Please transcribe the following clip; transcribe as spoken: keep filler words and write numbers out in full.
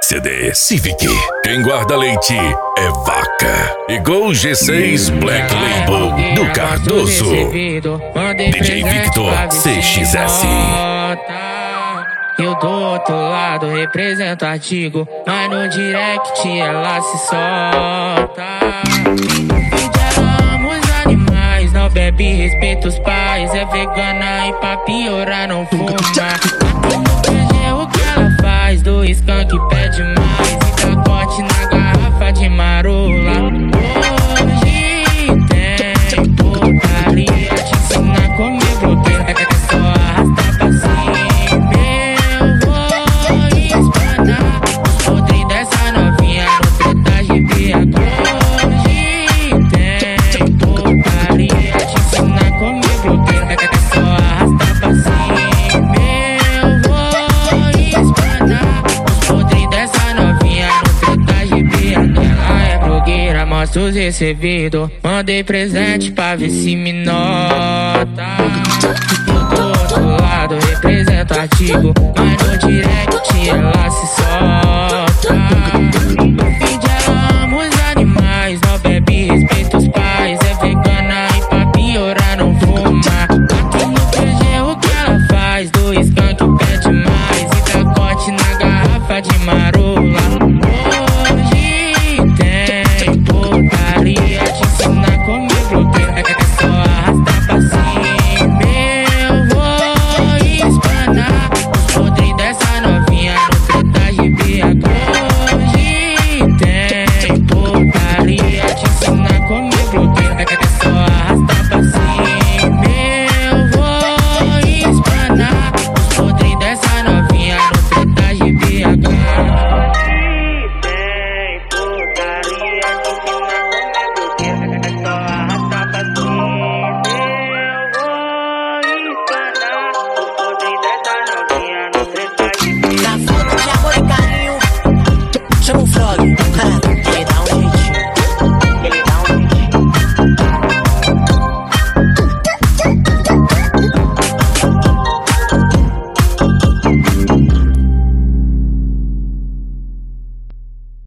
C D Civic. Quem guarda leite é vaca. E Gol G seis Black Label do Cardoso. D J Victor C X S. Eu do outro lado represento artigo, mas no direct ela se solta. Amo os animais, não bebe, respeita os pais. É vegana e pra piorar não fuma. É o que ela faz, do skunk pede mais. E capote na garrafa de marola. Hoje tem porcaria, te ensina a comer bloqueio. É só arrastar pra cima. Mostra os recebidos, mandei presente pra ver se me nota. Eu do outro lado represento artigo, mas no direct ela se solta.